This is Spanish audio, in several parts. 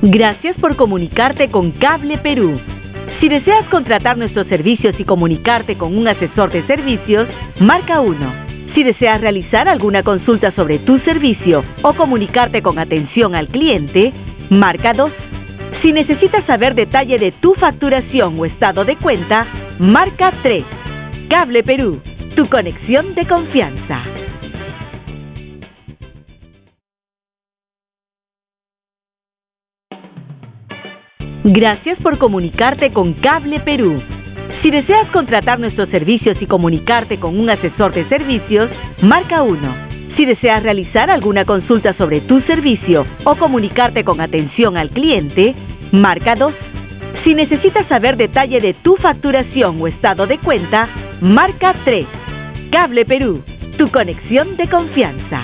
Gracias por comunicarte con Cable Perú. Si deseas contratar nuestros servicios y comunicarte con un asesor de servicios, marca 1. Si deseas realizar alguna consulta sobre tu servicio o comunicarte con atención al cliente, marca 2. Si necesitas saber detalle de tu facturación o estado de cuenta, marca 3. Cable Perú, tu conexión de confianza. Gracias por comunicarte con Cable Perú. Si deseas contratar nuestros servicios y comunicarte con un asesor de servicios, marca 1. Si deseas realizar alguna consulta sobre tu servicio o comunicarte con atención al cliente, marca 2. Si necesitas saber detalle de tu facturación o estado de cuenta, marca 3. Cable Perú, tu conexión de confianza.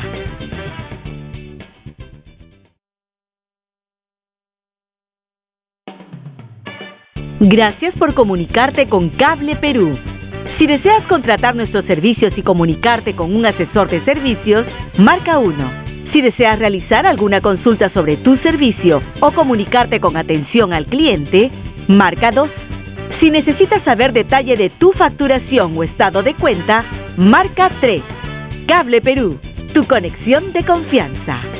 Gracias por comunicarte con Cable Perú. Si deseas contratar nuestros servicios y comunicarte con un asesor de servicios, marca 1. Si deseas realizar alguna consulta sobre tu servicio o comunicarte con atención al cliente, marca 2. Si necesitas saber detalle de tu facturación o estado de cuenta, marca 3. Cable Perú, tu conexión de confianza.